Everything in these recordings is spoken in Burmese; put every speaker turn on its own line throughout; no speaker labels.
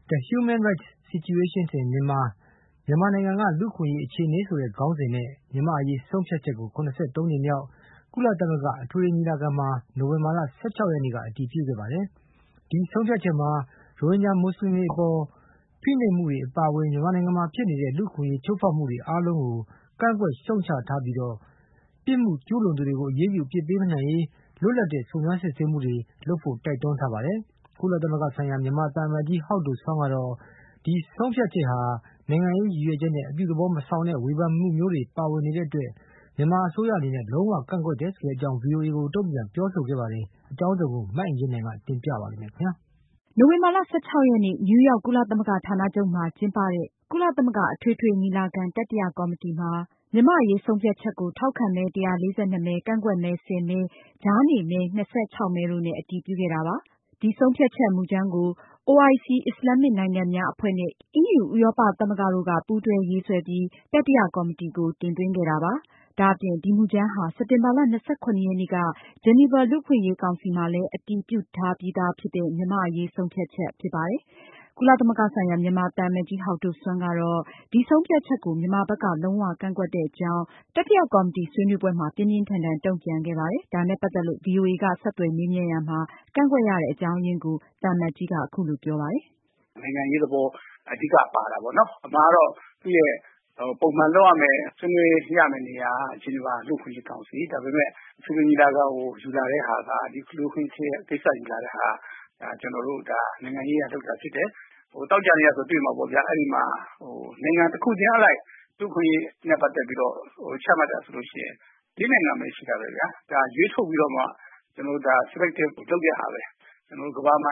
The Human Rights Situation in Myanmar မြန်မာနိုင်ငံကလူ့အခွင့်အရေးအခြေအနေဆိုတဲ့ခေါင်းစဉ်နဲ့မြန်မာအရေးဆုံးဖြတ်ချက်ကို73ကြိမ်မြောက်ကုလသမဂ္ဂအထွေထွေညီလာခံမှာနိုဝင်ဘာလ16ရက်နေ့ကအတည်ပြုခဲ့ပါတယ်။ဒီဆုံးဖြတ်ချက်မှာရိုဟင်ဂျာမွတ်စလင်တွေအပေါ်ဖိနှိပ်မှုတွေအပါအဝင်မြန်မာနိုင်ငံမှာဖြစ်နေတဲ့လူ့အခွင့်အရေးချိုးဖောက်မှုတွေအားလုံးကိုကန့်ကွက်ရှုတ်ချထားပြီးပြစ်မှုကျူးလွန်သူတွေကိုအရေးယူပြစ်ပေးနိုင်ရေးလွတ်လပ်တဲ့စုံစမ်းစစ်ဆေးမှုတွေလုပ်ဖို့တိုက်တွန်းထားပါတယ်။ကုလသမဂ္ဂဆိုင်ရာမြန်မာသံအမတ်ကြီးဟောက်ဒိုဆွမ်းကတော့ဒီဆုံးဖြတ်ချက်ဟာနိုင်ငံရေးရည်ရွယ်ချက်နဲ့အပြုသဘောမဆောင်တဲ့ဝေဖန်မှုမျိုးတွေပါဝင်နေတဲ့အတွက်မြန်မာအစိုးရအနေနဲ့လုံးဝကန့်ကွက်တယ်ဆိုတဲ့အကြောင်း VOA ကိုတုံ့ပြန်ပြောဆိုခဲ့ပါတယ်။အကြောင်းစုံကိုမအင်ကြင်းနိုင်ကတင်ပြပါလိမ့်မယ်ခင်ဗျာ
။နိုဝင်ဘာလ16ရက်နေ့နယူးယောက်ကုလသမဂ္ဂဌာနချုပ်မှာကျင်းပတဲ့ကုလသမဂ္ဂအထွေထွေညီလာခံတတိယကော်မတီမှာမြန်မာ့အရေးဆုံးဖြတ်ချက်ကိုထောက်ခံမဲ142မဲကန့်ကွက်မဲ10မဲကြားနေမဲ26မဲတို့နဲ့အတည်ပြုခဲ့တာပါ။ဒီဆုံးဖြတ်ချက်မူကြမ်းကိုOIC အစ္စလာမစ်နိုင်ငံများအဖွဲ့နဲ့ EU ဥရောပသမဂ္ဂတို့ကပူးတွဲရေးဆွဲပြီးတတိယကော်မတီကိုတင်သွင်းခဲ့တာပါ။ဒါအပြင်ဒီမူကြမ်းဟာစက်တင်ဘာလ27ရက်နေ့ကဂျနီဗာလူ့အခွင့်အရေးကောင်စီမှာလည်းအတည်ပြုထားပြီးသားဖြစ်တဲ့မြန်မာ့အရေးဆုံးဖြတ်ချက်ဖြစ်ပါတယ်။ကုလသမဂ္ဂဆိုင်ရာမြန်မာသံအမတ်ကြီးဟောက်ဒိုဆွမ်းကတော့ဒီဆုံးဖြတ်ချက်ကိုမြန်မာဘက်ကလုံးဝကန့်ကွက်တဲ့အကြောင်းတတိယကော်မတီဆွေးနွေးပွဲမှာပြင်းပြင်းထန်ထန်တုံ့ပြန်ခဲ့ပါတယ်။ဒါနဲ့ပတ်သက်လို့ VOA ကဆက်သွယ်မေးမြန်းရာမှာကန့်ကွက်ရတဲ့အကြောင်းရင်းကိုသံအမတ်ကြီးကအခုလိုပြောပါတယ်
။နိုင်ငံရေးသဘောအဓိကပါတာပေါ့နော်။အမှန်တော့သူ့ရဲ့ပုံမှန်လုပ်ရမယ်ဆွေးနွေးရမယ်နေရာဂျနီဗာလူ့အခွင့်အရေးကောင်စီဒါပေမဲ့ဆွေးနွေးညီလာခံကိုယူလာတဲ့ဟာကဒီလူ့အခွင့်အရေးကိစ္စယူလာတဲ့ဟာကျွန်တော်တို့ဒါနိုင်ငံရေးအလုပ်တာဖြစ်တယ်။တောက်ကြနေရဆိုတွေ့မှာပေါ့ဗျာအဲ့ဒီမှာနိုင်ငံတစ်ခုချင်းအလိုက်လူ့အခွင့်အရေးနဲ့ပတ်သက်ပြီးတော့ချမှတ်တာဆိုလို့ရှိရင်ဒီနိုင်ငံမှာရှိတာပဲဗျာ။ဒါရွေးထုတ်ပြီးတော့မှကျွန်တော်တို့ဒါ selective လုပ်တဲ့ဟာပဲ။ကျွန်တော်တို့ကမ္ဘာမှာ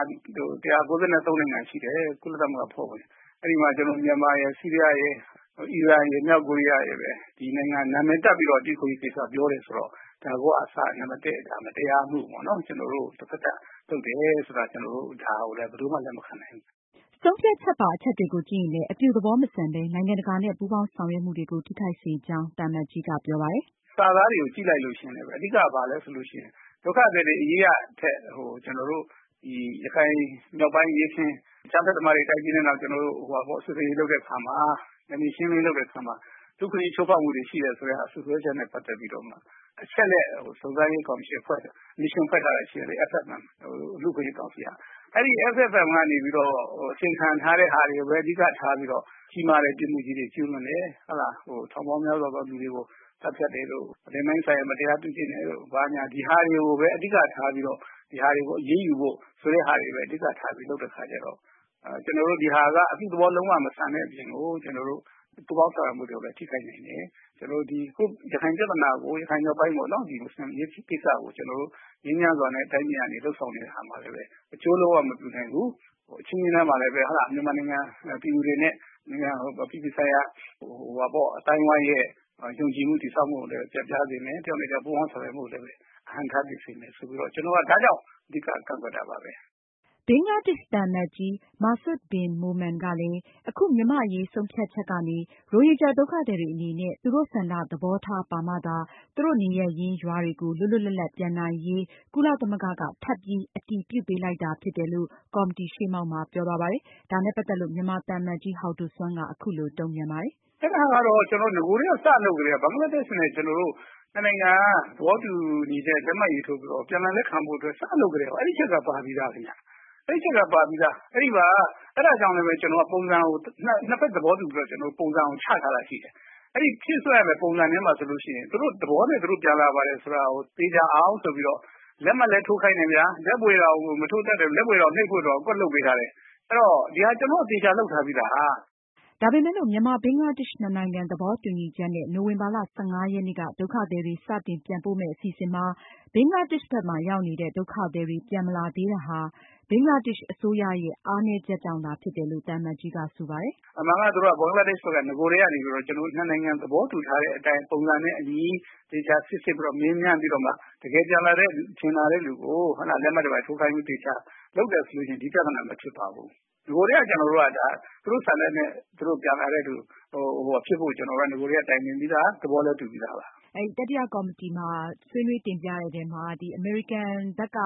193နိုင်ငံရှိတယ်ကုလသမဂ္ဂဖွဲ့ဝင်အဲ့ဒီမှာကျွန်တော်မြန်မာရယ်ဆီးရီးယားရယ်အီရန်ရယ်မြောက်ကိုရီးယားရယ်ပဲဒီနိုင်ငံနာမည်တက်ပြီးတော့ဒီကိုကိစ္စပြောတယ်ဆိုတော့ဒါကအစနံပါတ်1ဒါမတရားမှုပေါ့နော်ကျွန်တော်တို့တစ်ဖက်ကလုပ်တယ်ဆိုတာကျွန်တော်တို့ဒါကိုလည်းဘယ်သူမှလက်မခံနိုင်ဘူး
ဆုံးဖြတ်ချက်ပါအချက်တွေကိုကြည့်ရင်လည်းအပြုသဘောမဆန်ဘဲနိုင်ငံတကာနဲ့ပူးပေါင်းဆောင်ရွက်မှုတွေကိုထိခိုက်စေကြောင်းတမန်ကြီးကပြောပါတယ်
။စာသားတွေကိုကြည့်လိုက်လို့ရှိရင်လည်းအဓိကဘာလဲဆိုလို့ရှိရင်ဒုက္ခသည်တွေအရေးအထက်ကျွန်တော်တို့ဒီရခိုင်မြောက်ပိုင်းရေးချင်းချမ်းသက်သမားတွေတိုက်ပြီးတဲ့နောက်ကျွန်တော်တို့ဆွေးနွေးလုပ်တဲ့အခါမှာနိုင်ငံရှင်းလင်းလုပ်တဲ့အခါမှာဒုက္ခကြီးချိုးဖောက်မှုတွေရှိတယ်ဆိုတဲ့အဆူဆွဲချက်နဲ့ပတ်သက်ပြီးတော့မှအချက်နဲ့စုံစမ်းရေးကော်မရှင်ဖွဲ့တယ်မစ်ရှင်ဖွဲ့ထားတဲ့ရှိတယ် FFM လူ့ခွင့်ရေးကောင်စီကအဲ့ဒီ FFM ကနေပြီးတော့အစီရင်ခံထားတဲ့ဟာတွေပဲအဓိကထားပြီးတော့ကြီးမားတဲ့ပြည်မှုကြီးတွေကျူးလွန်တယ်ဟုတ်လားထောင်ပေါင်းများစွာသောလူတွေကိုတပ်ဖြတ်တယ်လို့ဒီမိုင်းဆိုင်မတရားပြုကျင့်တယ်လို့ဘာညာဒီဟာတွေကိုပဲအဓိကထားပြီးတော့ဒီဟာတွေကိုအရေးယူဖို့ဆိုတဲ့ဟာတွေပဲအဓိကထားပြီးလုပ်တဲ့ခါကျတော့ကျွန်တော်တို့ဒီဟာကအပြုသဘောလုံးဝမဆန်တဲ့အပြင်ကိုကျွန်တော်တို့ပူပေါင်းဆောင်ရွက်မှုတွေလည်းထိခိုက်နေတယ်ကျွန်တော်တို့ဒီခုရခိုင်ပြည်နယ်ကိုရခိုင်မြောက်ပိုင်းပေါ့နော်ဒီမွတ်စလင်ရေးကိစ္စကိုကျွန်တော်တို့ငင်းညမ်းစွာနဲ့တိုင်းပြည်ကနေလှုပ်ဆောင်နေတဲ့ဟာမှာလည်းပဲအကျိုးလုံးဝမပြုနိုင်ဘူးအချင်းချင်းမှာလည်းပဲဟာမြန်မာနိုင်ငံပြည်သူတွေနဲ့နိုင်ငံပြည်ပဆိုင်ရာအတိုင်းဝိုင်းရဲ့ယုံကြည်မှုတည်ဆောက်မှုကိုလည်းပြပြစေမယ်တယောက်နဲ့တယောက်ပူးပေါင်းဆောင်ရွက်မှုလည်းပဲအဟန့်ထားစေမယ်ဆိုပြီးတော့ကျွန်တော်ကဒါကြောင့်အဓိကကန့်ကွက်တာပါပဲ
ဘင်္ဂလားဒေ့ရှ်သံအမတ်ကြီးမာစွတ်ဘင်မိုမန်ကလည်းအခုမြန်မာ့အရေးဆုံးဖြတ်ချက်ကနေရိုဟင်ဂျာဒုက္ခသည်တွေအနေနဲ့သူတို့ဆန္ဒသဘောထားပါမှသာသူတို့နေရပ်ရင်းရွာတွေကိုလွတ်လွတ်လပ်လပ်ပြန်နိုင်ရေးကုလသမဂ္ဂကထပ်ပြီးအတည်ပြုပေးလိုက်တာဖြစ်တယ်လို့ကော်မတီရှေ့မှောက်မှာပြောသွားပါတယ်။ဒါနဲ့ပတ်သက်လို့မြန်မာသံအမတ်ကြီးဟောက်ဒိုဆွမ်းကအခုလိုတုံ့ပြန်ပါတယ်
။အဲ့ဒါကတော့ကျွန်တော်ငကိုတွေကစလုပ်ကြတယ်ဘင်္ဂလားဒေ့ရှ်နဲ့ကျွန်တော်တို့နိုင်ငံသဘောတူညီတဲ့လက်မှတ်ရေးထိုးပြီးတော့ပြန်လည်လက်ခံဖို့အတွက်စလုပ်ကြတယ်အဲ့ဒီချက်ကပါပြီးသားခင်ဗျာအဲ့ချက်ကပါပြီးသားအဲ့ဒီပါအဲ့ဒါကြောင့်လည်းကျွန်တော်ပုံစံကိုနှစ်ဖက်သဘောတူပြီးတော့ကျွန်တော်ပုံစံကိုချထားတာရှိတယ်အဲ့ဒီဖြစ်ဆွဲရမယ့်ပုံစံထဲမှာဆိုလို့ရှိရင်သူတို့သဘောနဲ့သူတို့ပြန်လာပါတယ်ဆိုတာကိုသိကြအောင်ဆိုပြီးတော့လက်မှတ်လည်းထိုးခိုင်းနေဗျာလက်ပွေတော်ကိုမထိုးတတ်တယ်လက်ပွေတော်နှိပ်ဖို့တော့ကွက်လုပ်ပေးထားတယ်အဲ့တော့ဒီဟာကျွန်တော်သိချလုပ်ထားပြီးသား
ဒါပေမဲ့လို့မြန်မာဘင်္ဂလားဒေ့ရှ်နှစ်နိုင်ငံသဘောတူညီချက်နဲ့နိုဝင်ဘာလ15ရက်နေ့ကဒုက္ခသည်တွေစတင်ပြန်ပို့မယ့်အစီအစဉ်မှာဘင်္ဂလားဒေ့ရှ်ဘက်မှာရောက်နေတဲ့ဒုက္ခသည်တွေပြန်မလာသေးတာဟာဘင်္ဂလားဒေ့ရှ်အစိုးရရဲ့အားနည်းချက်ကြောင့်သာဖြစ်တယ်လို့သံအမတ်ကြီးကဆိုပါတယ်
။အမှန်ကသူတို့ကဘင်္ဂလားဒေ့ရှ်ဘက်ကငကိုတွေကနေပြီးတော့ကျွန်တော်နှစ်နိုင်ငံသဘောတူထားတဲ့အတိုင်းပုံစံနဲ့အညီဒေတာစစ်စစ်ပြီးတော့မင်းမြန်းပြီးတော့မှတကယ်ပြန်လာတဲ့ထင်လာတဲ့လူကိုဟုတ်လားလက်မှတ်တွေထိုးခိုင်းပြီးဒေတာလုပ်တယ်ဆိုလို့ရှိရင်ဒီပြဿနာမဖြစ်ပါဘူး။ငကိုတွေကကျွန်တော်တို့ကဒါသူတို့ဆန်တဲ့နဲ့သူတို့ပြန်လာတဲ့လူဖြစ်ဖို့ကျွန်တော်ကငကိုတွေကတိုင်ပင်ပြီးသားသဘောလည်းတူပြီးသားပါ
။တတိယကော်မတီမှာဆွေးနွေးတင်ပြတဲ့ထဲမှာဒီအမေရိကန်ဘက်က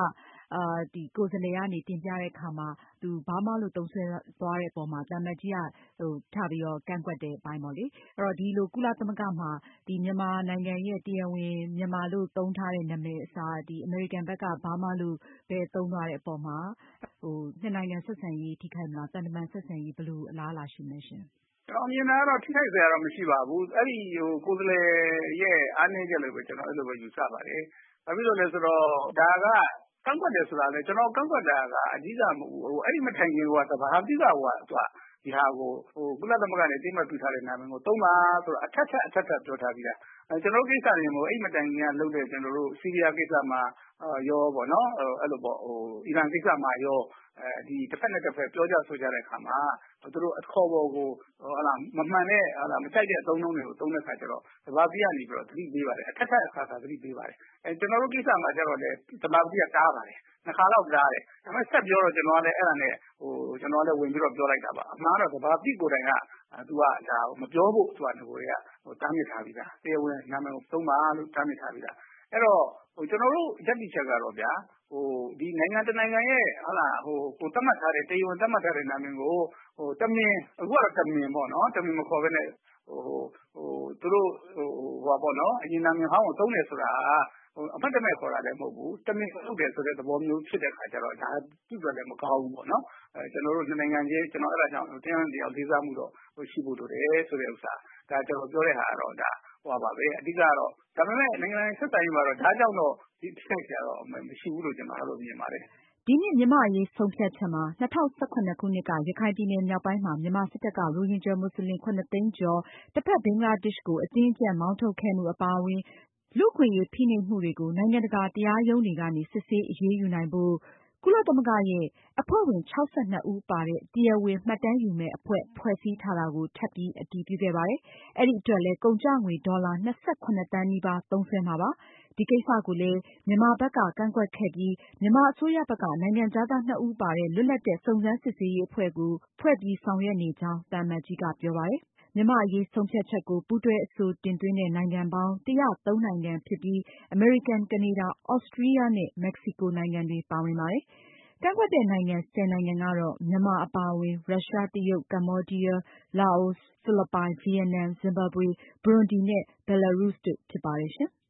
ဒီကိုယ်စားလှယ်ကနေတင်ပြတဲ့အခါမှာသူဘာမှလို့သုံးဆွဲသွားတဲ့အပေါ်မှာသံအမတ်ကြီးကထပြီးတော့ကန့်ကွက်တဲ့အပိုင်းပေါ့လေ။အဲ့တော့ဒီလိုကုလသမဂ္ဂမှာဒီမြန်မာနိုင်ငံရဲ့တရားဝင်မြန်မာလို့သုံးထားတဲ့နာမည်အစားဒီအမေရိကန်ဘက်ကဘာမှလို့ပဲသုံးသွားတဲ့အပေါ်မှာနှစ်နိုင်ငံဆက်ဆံရေးထိခိုက်မလားသံတမန်ဆက်ဆံရေးဘယ်လိုအလားအလာရှိမလဲရှင်
။ကျွန်တော်မြင်တာကတော့ထိခိုက်စရာတော့မရှိပါဘူး။အဲ့ဒီကိုယ်စားလှယ်ရဲ့အားနည်းချက်လို့ပဲကျွန်တော်အဲ့လိုပဲယူဆပါတယ်။ဘာဖြစ်လို့လဲဆိုတော့ဒါကကန့်ကွက်တယ်ဆိုတာလေကျွန်တော်ကန့်ကွက်တာကအဓိကမဟုတ်ဘူးအဲ့ဒီမထိုင်ခင်ကသဘာဝတိကသူကဒီဟာကိုကုလသမဂ္ဂနဲ့တိမတ်ပြထားတဲ့နာမည်ကိုသုံးပါဆိုတော့အထက်ပြောထားပြီးသားကျွန်တော်ကိစ္စတွေမျိုးအဲ့မတိုင်ခင်ကလုပ်တဲ့ကျွန်တော်တို့ဆီးရီးယားကိစ္စမှာရောပေါ့နော်အဲ့လိုပေါ့အီရန်ကိစ္စမှာရောဒီတစ်ဖက်နဲ့တစ်ဖက်ပြောကြဆိုကြတဲ့အခါမှာသူတို့အခေါ်ပေါ်ကိုမမှန်တဲ့မကြိုက်တဲ့အသုံးနှုန်းတွေကိုသုံးတဲ့အခါကျတော့သဘာဝတိကနေပြီးတော့သတိပေးပါတယ်အထက်အခါသတိပေးပါတယ်ကျွန်တော်တို့ကိစ္စမှာကျတော့လေသဘာဝတိကတားပါတယ်နှစ်ခါတော့တားတယ်ဒါပေမဲ့ဆက်ပြောတော့ကျွန်တော်ကလည်းအဲ့ဒါနဲ့ကျွန်တော်လည်းဝင်ပြီးတော့ပြောလိုက်တာပါအမှားတော့သဘာဝတိကိုယ်တိုင်ကသူကဒါမပြောဖို့သူကငကိုတွေကတားမြစ်ထားပြီးသားတရားဝင်နာမည်ကိုသုံးပါလို့တားမြစ်ထားပြီးသားအဲ့တော့ကျွန်တော်တို့ရက်တိချက်ကတော့ဗျာဒီနိုင်ငံတနိုင်ငံရဲ့ကိုသတ်မှတ်ထားတဲ့တရားဝင်သတ်မှတ်ထားတဲ့နာမည်ကိုတမင်အခုကတော့တမင်ပေါ့နော်တမင်မခေါ်ဘဲနဲ့သူတို့ပေါ့နော်အရင်နာမည်ဟောင်းကိုသုံးတယ်ဆိုတာအမှတ်တမဲ့ခေါ်တာလည်းမဟုတ်ဘူးတမင်လုပ်တယ်ဆိုတဲ့သဘောမျိုးဖြစ်တဲ့ခါကျတော့ဒါသူ့အတွက်လည်းမကောင်းဘူးပေါ့နော်ကျွန်တော်တို့နှစ်နိုင်ငံချင်းကျွန်တော်အဲ့ဒါကြောင့်တရားတရားလေးစားမှုတော့ရှိဖို့လိုတယ်ဆိုတဲ့ဥစ္စာဒါကျွန်တော်ပြောတဲ့ဟာကတော့ဒါပါပဲအဓိကတော့ဒါပေမဲ့နိုင်ငံဆက်ဆံရေးမှာတော့ဒါကြောင့်တော့ဒီထိခိုက်ကြတော့မရှိဘူးလို့ကျွန်တော်အဲ့လိုမြင်ပါတယ်
ဒီနှစ်မြန်မာအရေးဆုံးဖြတ်ချက်မှာ2018ခုနှစ်ကရခိုင်ပြည်နယ်မြောက်ပိုင်းမှာမြန်မာစစ်တပ်ကရိုဟင်ဂျာမွတ်စလင်7 သိန်းကျော်တစ်ဖက်ဘင်္ဂလားဒေ့ရှ်ကိုအတင်းအကျပ်မောင်းထုတ်ခဲ့မှုအပါအဝင်လူ့အခွင့်အရေးဖိနှိပ်မှုတွေကိုနိုင်ငံတကာတရားရုံးတွေကနေစစ်ဆေးအရေးယူနိုင်ဖို့ကုလသမဂ္ဂရဲ့အဖွဲ့ဝင်62ဦးပါတဲ့တရားဝင်မှတ်တမ်းယူမယ့်အဖွဲ့ဖွဲ့စည်းထားတာကိုထပ်ပြီးအတည်ပြုခဲ့ပါတယ်။အဲဒီအတွက်လည်းကုန်ကျငွေဒေါ်လာ28သန်းနီးပါးသုံးစွဲမှာပါ။ဒီကိစ္စကိုလည်းမြန်မာဘက်ကကန့်ကွက်ခဲ့ပြီးမြန်မာအစိုးရဘက်ကနိုင်ငံခြားသား2ဦးပါတဲ့လွတ်လပ်တဲ့စုံစမ်းစစ်ဆေးရေးအဖွဲ့ကိုဖွဲ့ပြီးဆောင်ရွက်နေကြောင်းသံအမတ်ကြီးကပြောပါတယ်။မြန်မာအရေးဆုံးဖြတ်ချက်ကိုပူးတွဲအဆိုတင်သွင်းတဲ့နိုင်ငံပေါင်း103နိုင်ငံဖြစ်ပြီးအမေရိကန်၊ကနေဒါ၊သြစတြီးယားနဲ့မက္ကဆီကိုနိုင်ငံတွေပါဝင်ပါတယ်။ကန့်ကွက်တဲ့နိုင်ငံ10နိုင်ငံကတော့မြန်မာအပါအဝင်ရုရှား၊တရုတ်၊ကမ္ဘောဒီးယား၊လာအို၊ဖိလစ်ပိုင်၊ဗီယက်နမ်၊ဇင်ဘာဘွေ၊ဘရွန်ဒီနဲ့ဘယ်လာရုစ်တို့ဖြစ်ပါတယ်ရှင်။